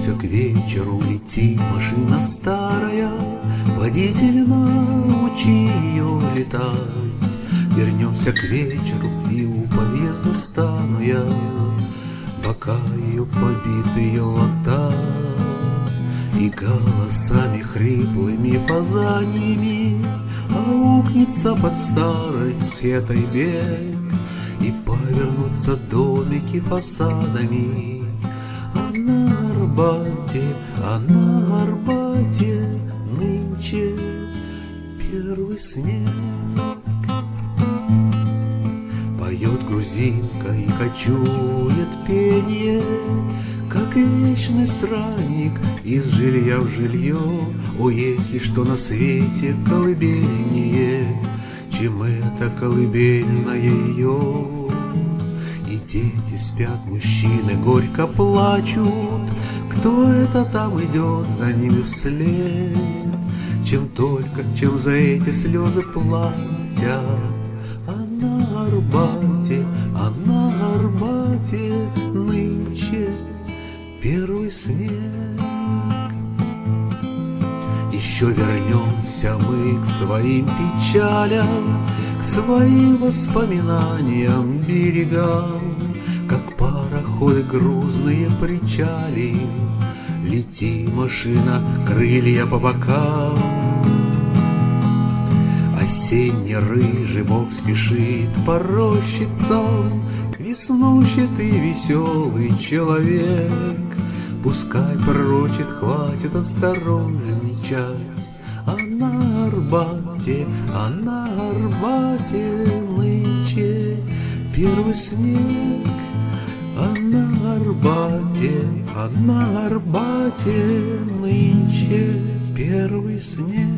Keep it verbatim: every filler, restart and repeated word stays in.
Вернемся к вечеру, летит машина старая, водитель научи ее летать. Вернемся к вечеру, и у подъезда стану я, бока ее побитые латать. И голосами хриплыми фазаньями аукнется под старой сетой берег, и повернутся домики фасадами. А на Арбате, а на Арбате нынче первый снег. Поет грузинка и кочует пенье, как вечный странник из жилья в жилье. О, если что на свете колыбельнее, чем эта колыбельная ее. И дети спят, мужчины горько плачут, кто это там идет за ними вслед? Чем только, чем за эти слезы платят. А на Арбате, а на Арбате нынче первый снег. Еще вернемся мы к своим печалям, к своим воспоминаниям, берегам, как пароходы грузные причали. Лети, машина, крылья по бокам. Осенний рыжий бог спешит по рощицам, веснущатый веселый человек. Пускай пророчит, хватит осторожничать. А на Арбате, а на Арбате нынче первый снег. А на Арбате, а на Арбате нынче первый снег.